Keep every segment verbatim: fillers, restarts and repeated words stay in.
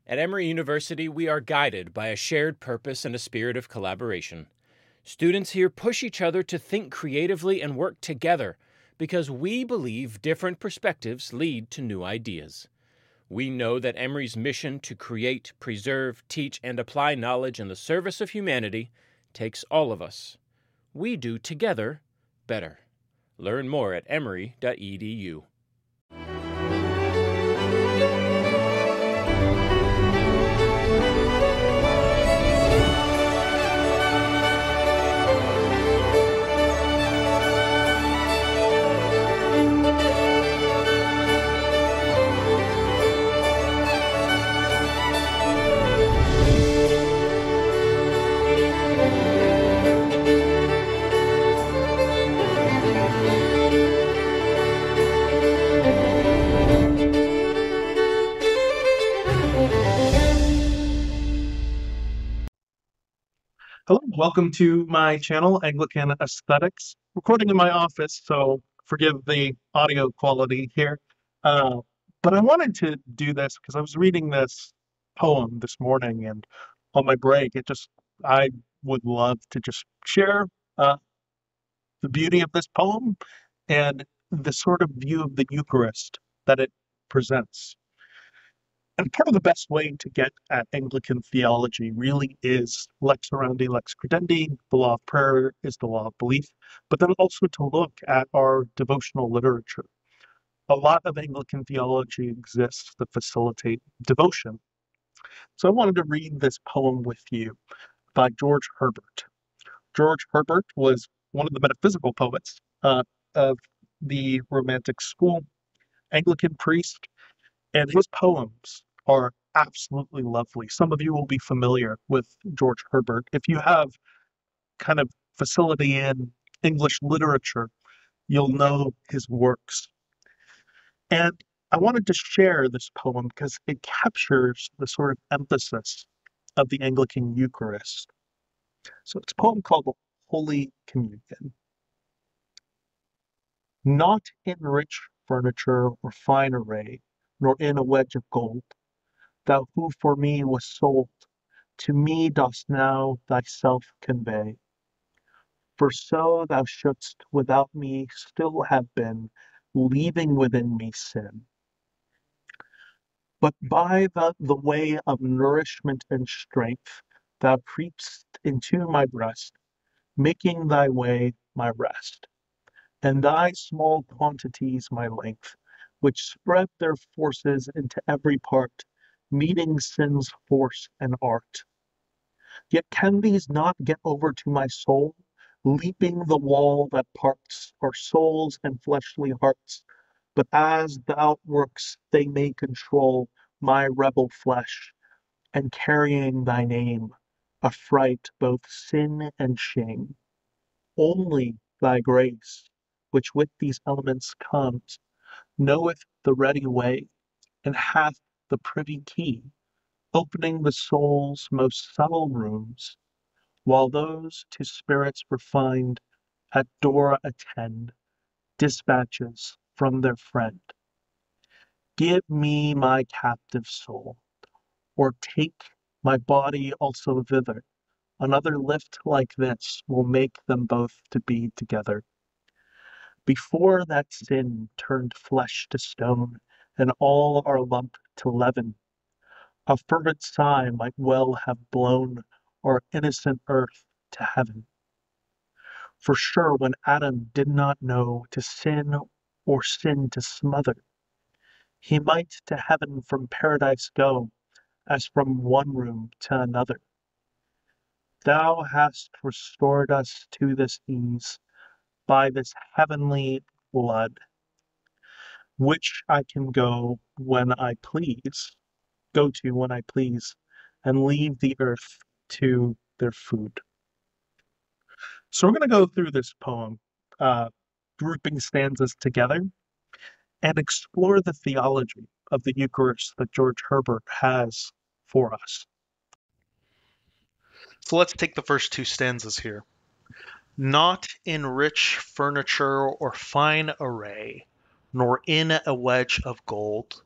At Emory University, we are guided by a shared purpose and a spirit of collaboration. Students here push each other to think creatively and work together because we believe different perspectives lead to new ideas. We know that Emory's mission to create, preserve, teach, and apply knowledge in the service of humanity takes all of us. We do together better. Learn more at emory dot e d u. Hello, welcome to my channel, Anglican Aesthetics. Recording in my office, so forgive the audio quality here. Uh, but I wanted to do this because I was reading this poem this morning, and on my break, it just, I would love to just share uh, the beauty of this poem and the sort of view of the Eucharist that it presents. And part of the best way to get at Anglican theology really is lex orandi, lex credendi. The law of prayer is the law of belief, but then also to look at our devotional literature. A lot of Anglican theology exists that facilitate devotion. So I wanted to read this poem with you by George Herbert. George Herbert was one of the metaphysical poets uh, of the Romantic school, Anglican priest, and his poems are absolutely lovely. Some of you will be familiar with George Herbert. If you have kind of facility in English literature, you'll know his works. And I wanted to share this poem because it captures the sort of emphasis of the Anglican Eucharist. So it's a poem called Holy Communion. Not in rich furniture or fine array, nor in a wedge of gold, thou who for me was sold, to me dost now thyself convey. For so thou shouldst without me still have been, leaving within me sin. But by the, the way of nourishment and strength, thou creepst into my breast, making thy way my rest, and thy small quantities my length, which spread their forces into every part, meeting sin's force and art. Yet can these not get over to my soul, leaping the wall that parts our souls and fleshly hearts, but as thou works they may control my rebel flesh, and carrying thy name, affright both sin and shame. Only thy grace, which with these elements comes, knoweth the ready way, and hath the privy key, opening the soul's most subtle rooms, while those to spirits refined at door attend dispatches from their friend. Give me my captive soul, or take my body also thither. Another lift like this will make them both to be together. Before that sin turned flesh to stone, and all our lump to leaven, a fervent sigh might well have blown our innocent earth to heaven. For sure, when Adam did not know to sin or sin to smother, he might to heaven from paradise go, as from one room to another. Thou hast restored us to this ease by this heavenly blood, which I can go when I please, go to when I please, and leave the earth to their food. So we're going to go through this poem, uh, grouping stanzas together, and explore the theology of the Eucharist that George Herbert has for us. So let's take the first two stanzas here. Not in rich furniture or fine array, nor in a wedge of gold,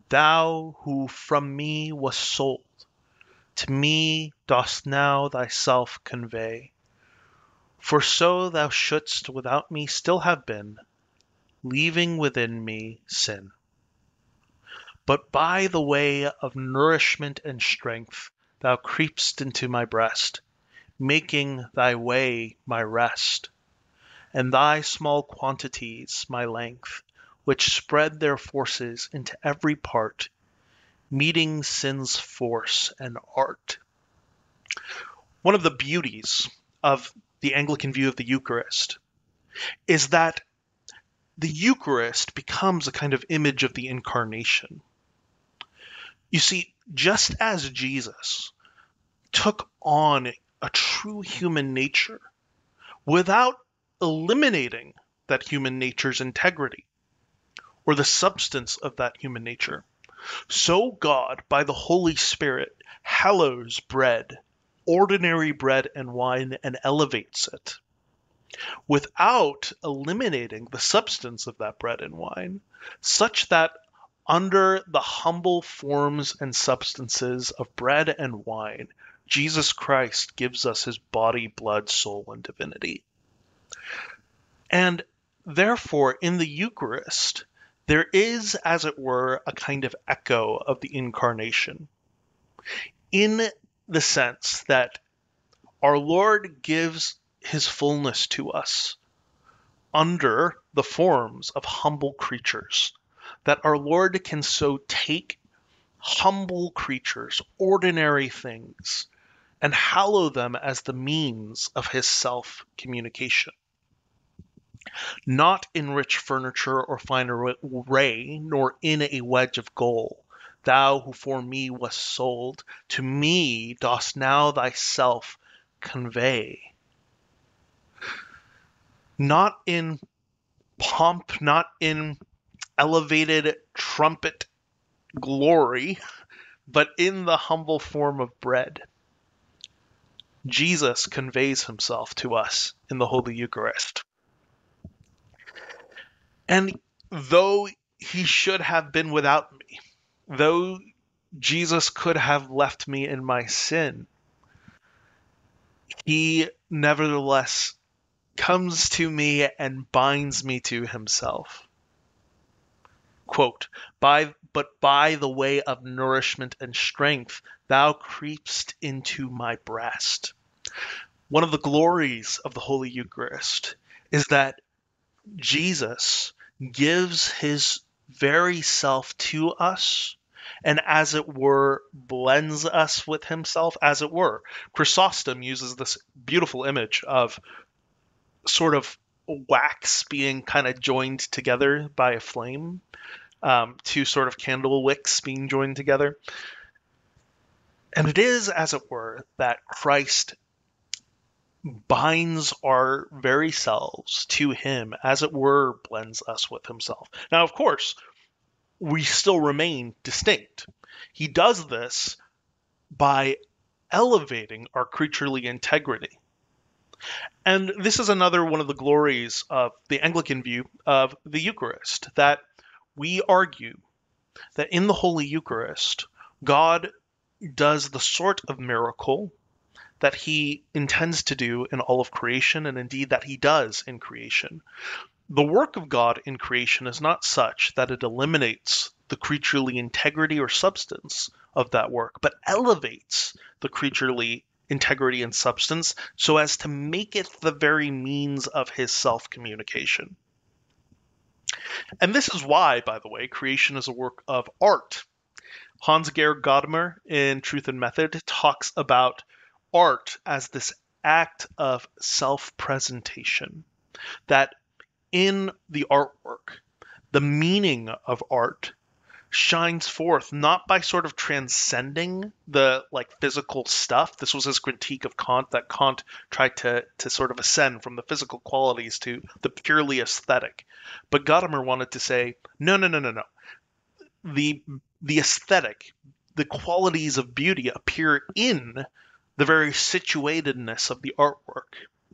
thou who from me wast sold, to me dost now thyself convey. For so thou shouldst without me still have been, leaving within me sin. But by the way of nourishment and strength, thou creep'st into my breast, making thy way my rest, and thy small quantities my length, which spread their forces into every part, meeting sin's force and art. One of the beauties of the Anglican view of the Eucharist is that the Eucharist becomes a kind of image of the incarnation. You see, just as Jesus took on a true human nature without eliminating that human nature's integrity or the substance of that human nature, so God, by the Holy Spirit, hallows bread, ordinary bread and wine, and elevates it, without eliminating the substance of that bread and wine, such that under the humble forms and substances of bread and wine, Jesus Christ gives us his body, blood, soul, and divinity. And therefore, in the Eucharist, there is, as it were, a kind of echo of the incarnation, in the sense that our Lord gives his fullness to us under the forms of humble creatures, that our Lord can so take humble creatures, ordinary things, and hallow them as the means of his self-communication. Not in rich furniture or fine array, nor in a wedge of gold, thou who for me wast sold, to me dost now thyself convey. Not in pomp, not in elevated trumpet glory, but in the humble form of bread. Jesus conveys himself to us in the Holy Eucharist. And though he should have been without me, though Jesus could have left me in my sin, he nevertheless comes to me and binds me to himself. Quote, by, but by the way of nourishment and strength, thou creepst into my breast. One of the glories of the Holy Eucharist is that Jesus gives his very self to us, and as it were, blends us with himself, as it were. Chrysostom uses this beautiful image of sort of wax being kind of joined together by a flame, um, two sort of candle wicks being joined together. And it is, as it were, that Christ binds our very selves to him, as it were, blends us with himself. Now, of course, we still remain distinct. He does this by elevating our creaturely integrity. And this is another one of the glories of the Anglican view of the Eucharist, that we argue that in the Holy Eucharist, God does the sort of miracle that he intends to do in all of creation, and indeed that he does in creation. The work of God in creation is not such that it eliminates the creaturely integrity or substance of that work, but elevates the creaturely integrity and substance so as to make it the very means of his self-communication. And this is why, by the way, creation is a work of art. Hans-Georg Gadamer in Truth and Method talks about art as this act of self-presentation, that in the artwork, the meaning of art shines forth not by sort of transcending the like physical stuff. This was his critique of Kant, that Kant tried to to sort of ascend from the physical qualities to the purely aesthetic. But Gadamer wanted to say, no, no, no, no, no. The the aesthetic, the qualities of beauty appear in the very situatedness of the artwork.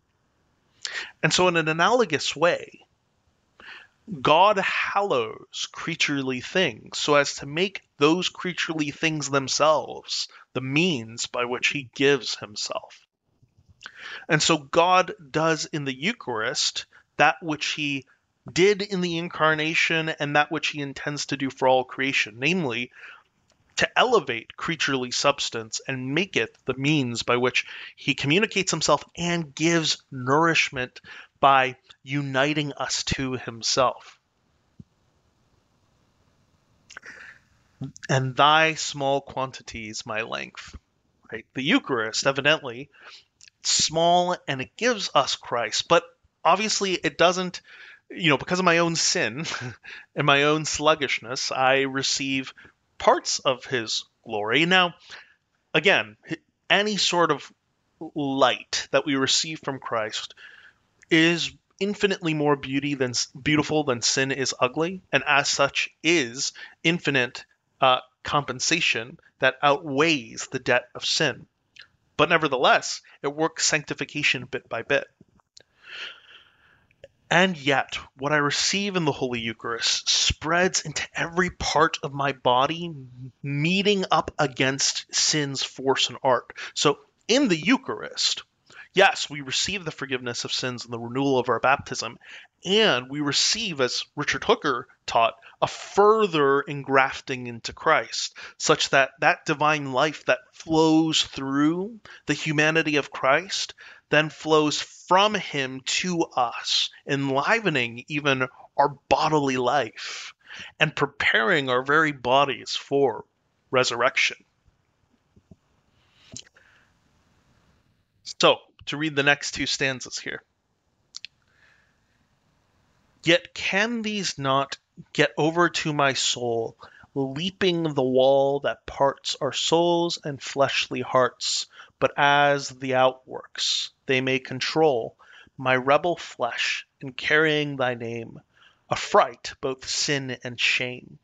And so in an analogous way, God hallows creaturely things so as to make those creaturely things themselves, the means by which he gives himself. And so God does in the Eucharist that which he did in the Incarnation and that which he intends to do for all creation, namely, to elevate creaturely substance and make it the means by which he communicates himself and gives nourishment by uniting us to himself. And thy small quantities, my length. Right? The Eucharist, evidently, small, and it gives us Christ, but obviously it doesn't, you know, because of my own sin and my own sluggishness, I receive parts of his glory. Now, again, any sort of light that we receive from Christ is infinitely more beauty than beautiful than sin is ugly, and as such is infinite uh, compensation that outweighs the debt of sin. But nevertheless, it works sanctification bit by bit. And yet, what I receive in the Holy Eucharist spreads into every part of my body, meeting up against sin's force and art. So in the Eucharist, yes, we receive the forgiveness of sins and the renewal of our baptism, and we receive, as Richard Hooker taught, a further engrafting into Christ, such that that divine life that flows through the humanity of Christ then flows from him to us, enlivening even our bodily life and preparing our very bodies for resurrection. So, to read the next two stanzas here. Yet can these not get over to my soul, leaping the wall that parts our souls and fleshly hearts, but as the outworks they may control my rebel flesh in carrying thy name, affright both sin and shame.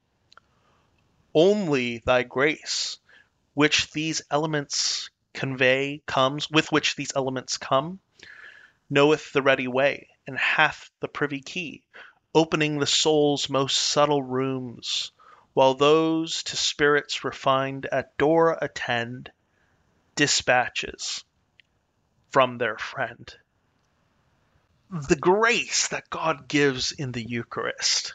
Only thy grace, which these elements convey, comes, with which these elements come, knoweth the ready way, and hath the privy key, opening the soul's most subtle rooms, while those to spirits refined at door attend dispatches from their friend. The grace that God gives in the Eucharist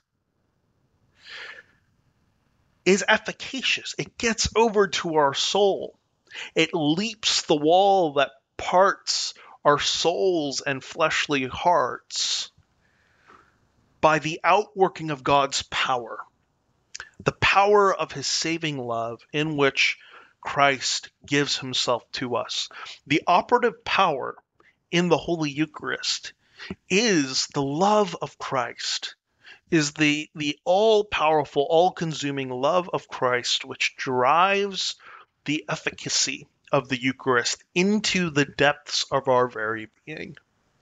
is efficacious. It gets over to our soul. It leaps the wall that parts our souls and fleshly hearts by the outworking of God's power, the power of his saving love in which Christ gives himself to us. The operative power in the Holy Eucharist is the love of Christ, is the, the all-powerful, all-consuming love of Christ, which drives the efficacy of the Eucharist into the depths of our very being.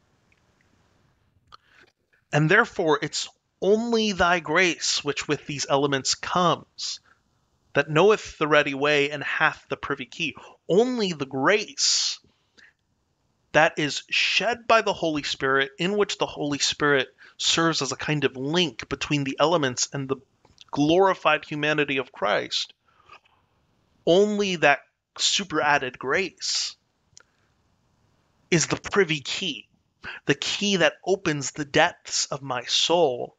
And therefore, it's only thy grace which with these elements comes, that knoweth the ready way and hath the privy key. Only the grace that is shed by the Holy Spirit, in which the Holy Spirit serves as a kind of link between the elements and the glorified humanity of Christ. Only that superadded grace is the privy key, the key that opens the depths of my soul,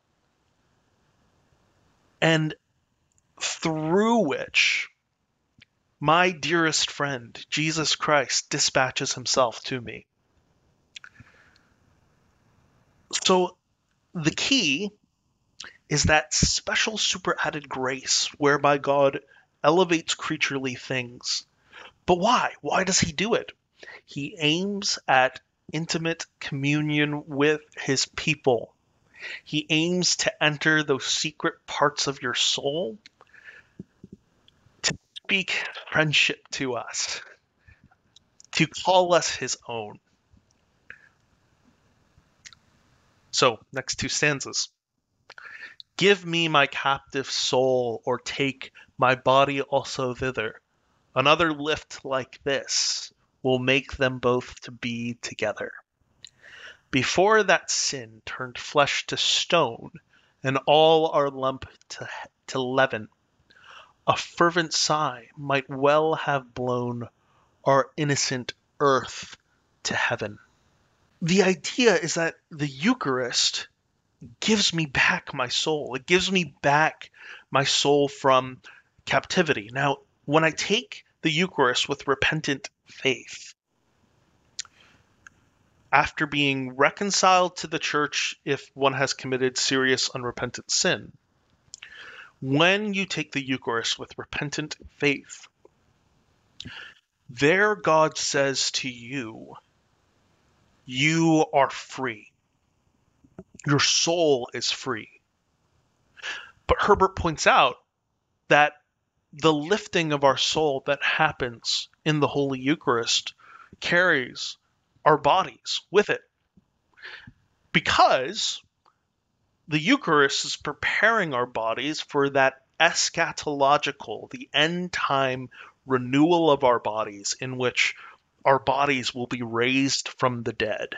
and through which my dearest friend, Jesus Christ, dispatches himself to me. So the key is that special superadded grace whereby God elevates creaturely things. But why? Why does he do it? He aims at intimate communion with his people. He aims to enter those secret parts of your soul, to speak friendship to us, to call us his own. So, next two stanzas. Give me my captive soul, or take my body also thither. Another lift like this will make them both to be together. Before that sin turned flesh to stone, and all our lump to, to leaven, a fervent sigh might well have blown our innocent earth to heaven. The idea is that the Eucharist gives me back my soul. It gives me back my soul from captivity. Now, when I take the Eucharist with repentant faith, after being reconciled to the church if one has committed serious unrepentant sin, when you take the Eucharist with repentant faith, there God says to you, you are free. Your soul is free. But Herbert points out that the lifting of our soul that happens in the Holy Eucharist carries our bodies with it. Because the Eucharist is preparing our bodies for that eschatological, the end time renewal of our bodies, in which our bodies will be raised from the dead.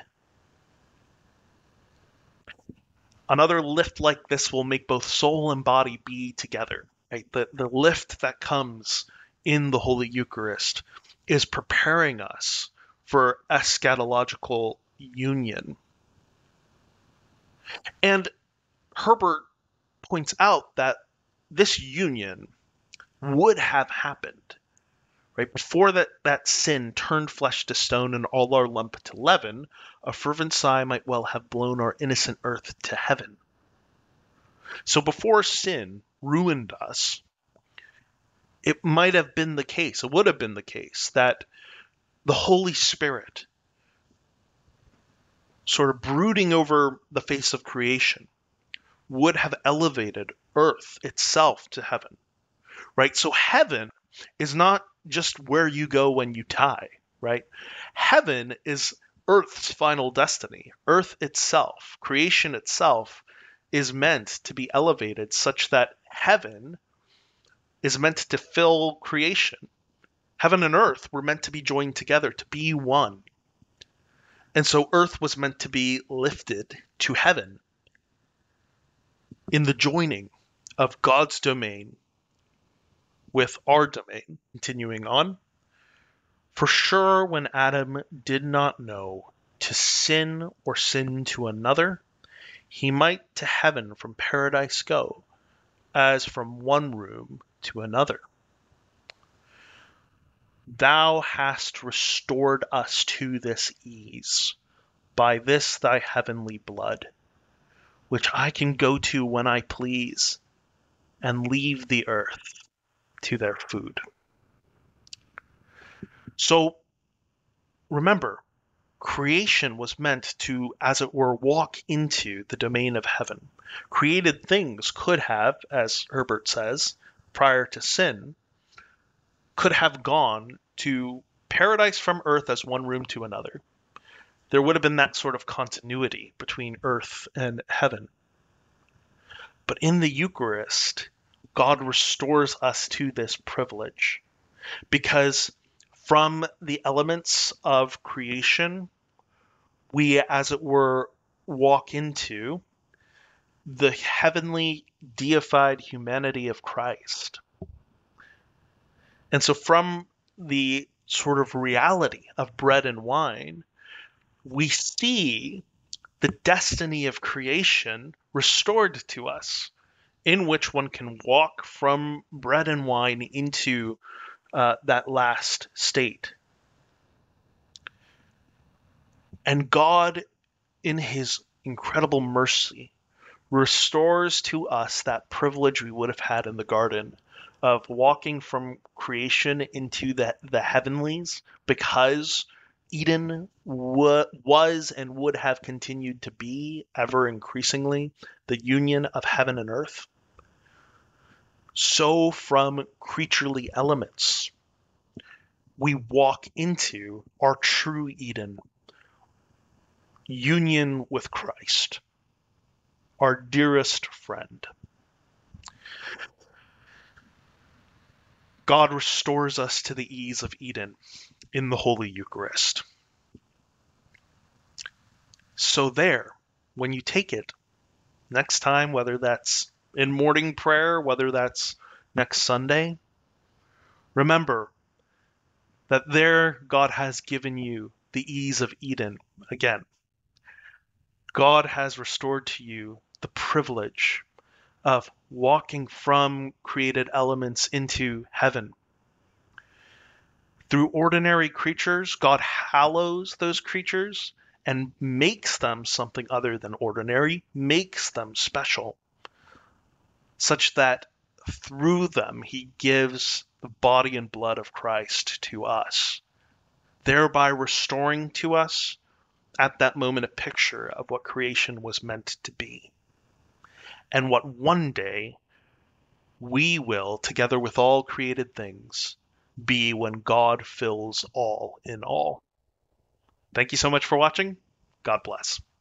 Another lift like this will make both soul and body be together. Right? The, the lift that comes in the Holy Eucharist is preparing us for eschatological union. And Herbert points out that this union would have happened, right? Before that, that sin turned flesh to stone and all our lump to leaven, a fervent sigh might well have blown our innocent earth to heaven. So before sin ruined us, it might have been the case, it would have been the case, that the Holy Spirit, sort of brooding over the face of creation, would have elevated earth itself to heaven, right? So heaven is not just where you go when you die, right? Heaven is earth's final destiny. Earth itself, creation itself, is meant to be elevated such that heaven is meant to fill creation. Heaven and earth were meant to be joined together, to be one. And so earth was meant to be lifted to heaven in the joining of God's domain with our domain. Continuing on. For sure, when Adam did not know to sin or sin to another, he might to heaven from paradise go, as from one room to another. Thou hast restored us to this ease, by this thy heavenly blood, which I can go to when I please, and leave the earth to their food. So, remember, creation was meant to, as it were, walk into the domain of heaven. Created things could have, as Herbert says, prior to sin, could have gone to paradise from earth as one room to another. There would have been that sort of continuity between earth and heaven. But in the Eucharist, God restores us to this privilege, because from the elements of creation, we, as it were, walk into the heavenly deified humanity of Christ. And so from the sort of reality of bread and wine, we see the destiny of creation restored to us, in which one can walk from bread and wine into uh, that last state. And God, in his incredible mercy, restores to us that privilege we would have had in the garden of walking from creation into the, the heavenlies, because Eden wa- was and would have continued to be ever increasingly the union of heaven and earth. So from creaturely elements, we walk into our true Eden, union with Christ, our dearest friend. God restores us to the ease of Eden in the Holy Eucharist. So there, when you take it, next time, whether that's in morning prayer, whether that's next Sunday, remember that there God has given you the ease of Eden again. God has restored to you the privilege of walking from created elements into heaven. Through ordinary creatures, God hallows those creatures and makes them something other than ordinary, makes them special, such that through them he gives the body and blood of Christ to us, thereby restoring to us at that moment a picture of what creation was meant to be, and what one day we will, together with all created things, be when God fills all in all. Thank you so much for watching. God bless.